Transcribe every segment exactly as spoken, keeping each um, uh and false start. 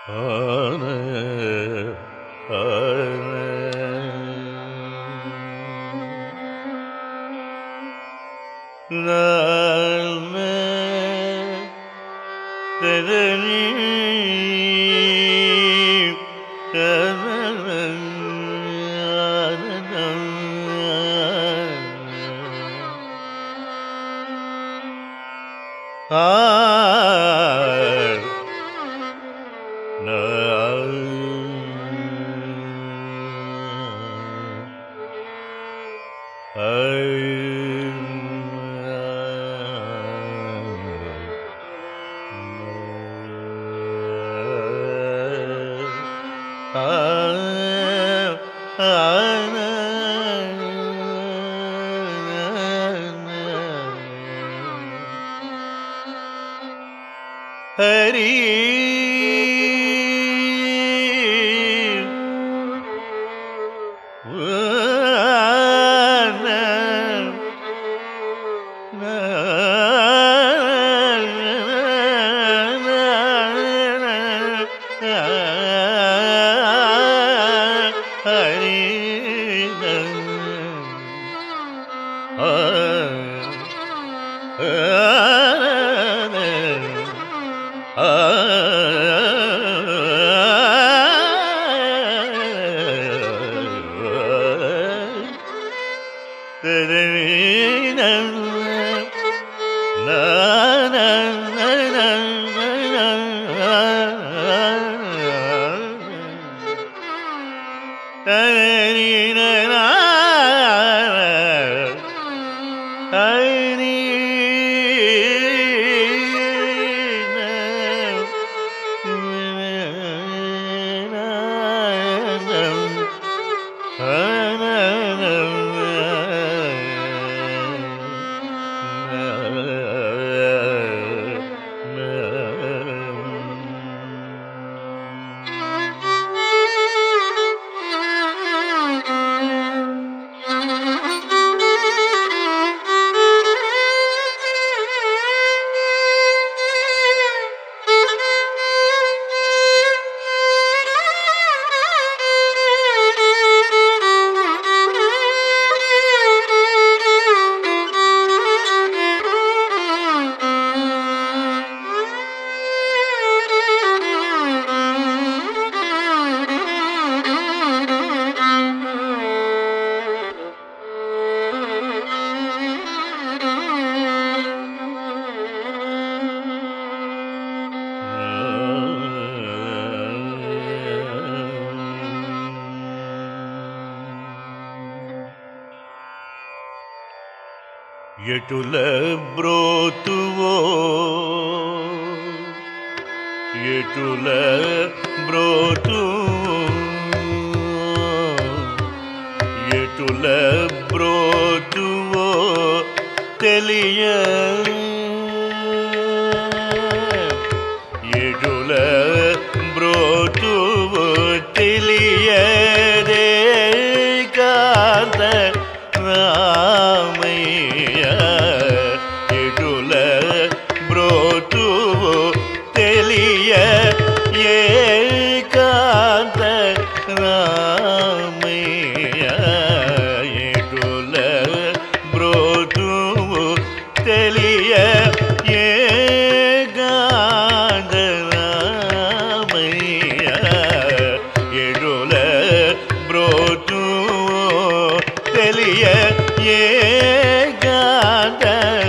ಎಟುಲ ಬ್ರೋತುವೋ ಎಟುಲ ಬ್ರೋತು ಎಟುಲ ಬ್ರೋತುವೋ తెలియ ಎಟುಲ ಬ್ರೋತುವೋ ತಿಳಿಯದೆ ಕಾಂತ ರಾಮಯ್ಯ ಎಟುಲ ಬ್ರೋತುವೋ తెలియ ಏಕಾಂತ ರಾಮಯ್ಯ ಎಟುಲ ಬ್ರೋತುವೋ తెలియ ಏಕಾಂತ ರಾಮಯ್ಯ ಎಟುಲ ಬ್ರೋತುವೋ తెలియ ಏಕಾಂತ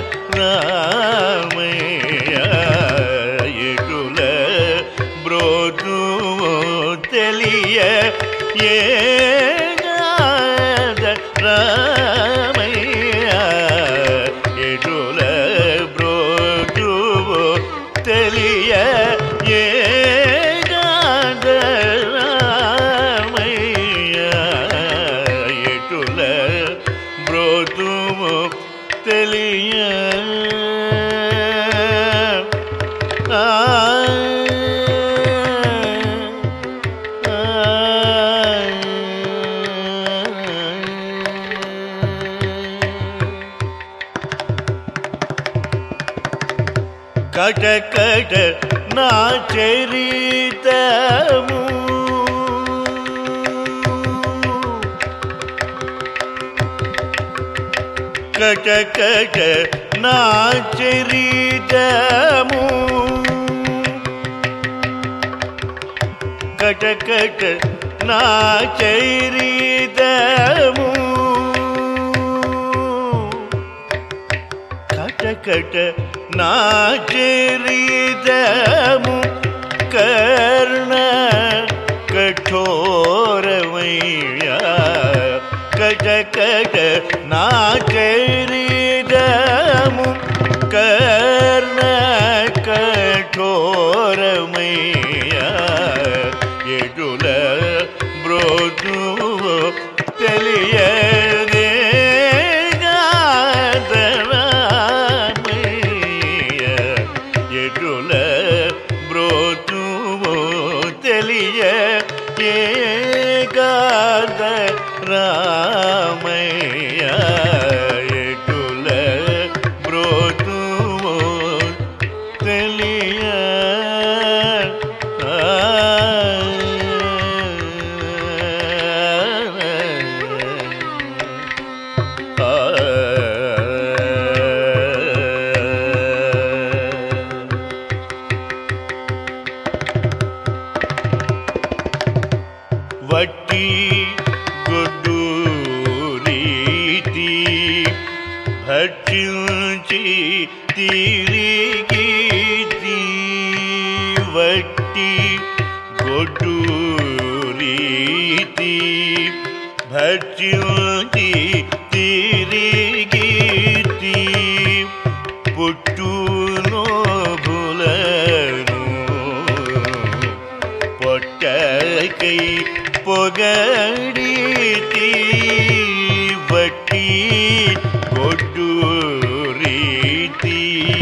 ರಾಮಯ್ಯ ಎಟುಲ ಬ್ರೋತುವೋ తెలియ ಏಕಾಂತ ರಾಮಯ್ಯ ಎಟುಲ ಬ್ರೋತುವೋ తెలియ ಏಕಾಂತ ರಾಮಯ್ಯ ಎಟುಲ ಬ್ರೋತುವೋ తెలియ ಕಟ ಕಟ నా చరితము కట కట నా చరితము కట కట నా చరితము కట కట నా చరితము కర్ణ కఠోరమయ్యా కట కట నా చరితము కర్ణ కఠోరమయ్యా ఎటుల బ్రోతు తెలియదే ఎటుల బ్రోతు తెలియ ఏకాద రామయ్య ఎటుల బ్రోతు తెలియ వట్టి గొడ్డు రీతి భక్షించి తిరిగి వట్టి గొడ్డు రీతి భక్షించి తిరిగి పుట్టులో భులను పొట్టకై పొగడితి వట్టి గొడ్డు రీతి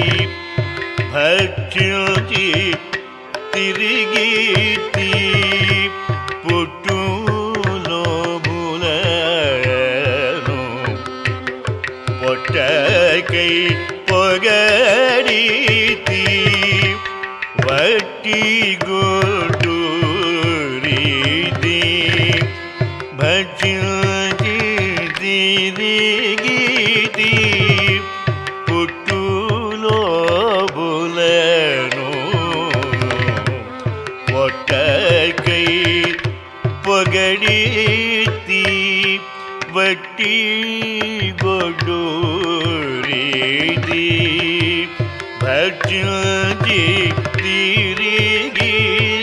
భక్షించి తిరిగి పుట్టులో భులను పొట్టకై పొగడితి వట్టి గొడ్డు రీతి భక్షించి తిరిగి పుట్టులో భులను పొట్టకై పొగడితి వట్టి గొడ్డు రీతి భక్షించి తిరిగి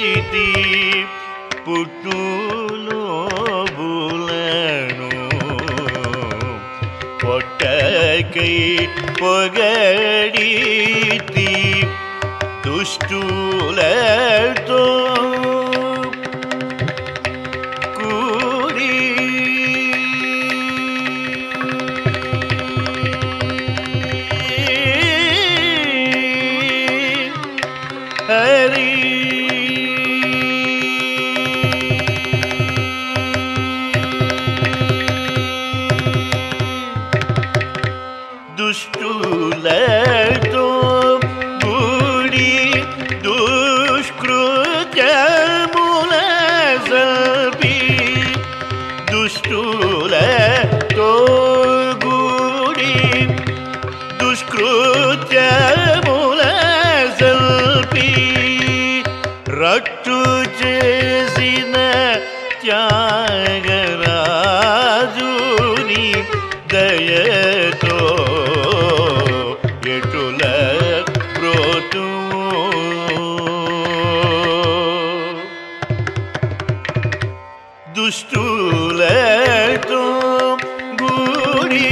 పుట్టులో భులను పొట్టకై పొగడితి దుష్టులతో కూడి హరి దుష్టులతో కూడి దుష్కృత్యముల సల్పి దుష్టులతో కూడి దుష్కృత్యముల సల్పి రట్టు చేసిన త్యాగరాజుని దయతో ఎటుల బ్రోతు దుష్టులతో గూడి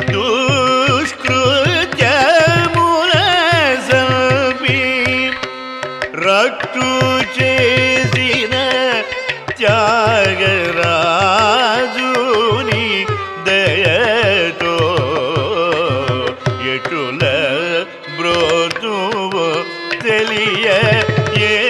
దుష్కృత్యముల సల్పి రట్టు చేసిన త్యాగరాజుని దయతో ఎటుల బ్రోతు తెలియ ఏ